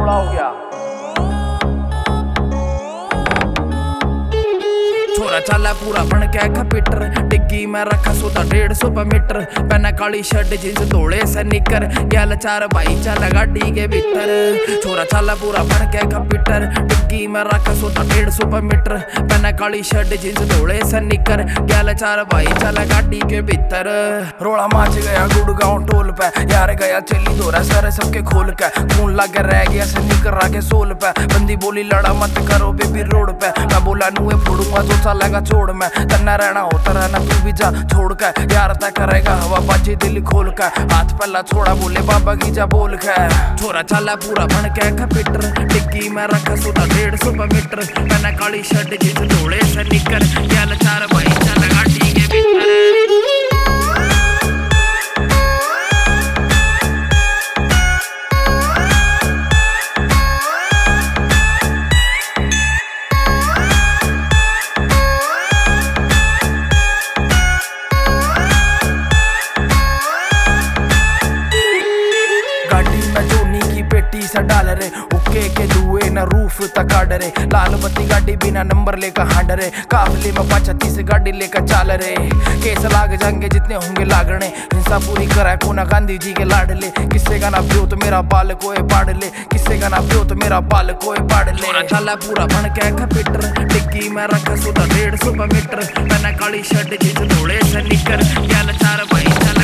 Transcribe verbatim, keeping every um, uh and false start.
रोला हो गया। छोरा चाला पूरा बन के खपीटर, डिग्गी में रखा सोता डेढ़ सौ पे मीटर। पहना काली शर्ट जींस धोले से निकर, गैल चार भाई चल गाड़ी के भीतर। छोरा चाला पूरा बन के खपीटर, डिग्गी में रखा सोता डेढ़ सौ पे मीटर। पहना काली शर्ट जींस धोले से निकर, गैल चार भाई चल गाड़ी के भीतर। रोड़ा माच गया गुड़गांव टोल पे, यार गया चली दोरा सर सबके खोल के। खून लागे रह गया से निकर आगे सोल पे, बंदी बोली लड़ा मत करो बेबी रोड पे। मैं बोला नुए फोड़ूंगा जो लगा छोड़ मैं, तन्ना रहना होता रहना तू भी जा छोड़ कर। यार तय करेगा हवा बाजी दिल खोल कर, हाथ पहला छोड़ा बोले बाबा की जा बोल कर। छोरा चाला पूरा बन के खपीटर, डिग्गी में रखा सोता डेढ़ सौ पे मीटर। मैंने काली शर्ट जींस धोले से निकर, गैल चार भाई चल गाड़ी के भीतर। सा डाल रे उके के दुए न रूफ तक रे। लाल बत्ती गाड़ी बिना नंबर लेकर हांड रे, काफले में पचतीस गाड़ी लेकर चाल रे। केस लाग जाएंगे जितने होंगे लागने, हिंसा पूरी करा कोना गांधी जी के लाडले। किससे का ना पियो तो मेरा बाल कोई पाड़ ले, किससे का ना पियो तो मेरा बाल कोई पाड़ ले। चाला पूरा बन के खपीटर, डिग्गी में रखा सोता डेढ़ सौ पे मीटर। मैंने काली शर्ट जींस धोले से निकर, गैल चार भाई चल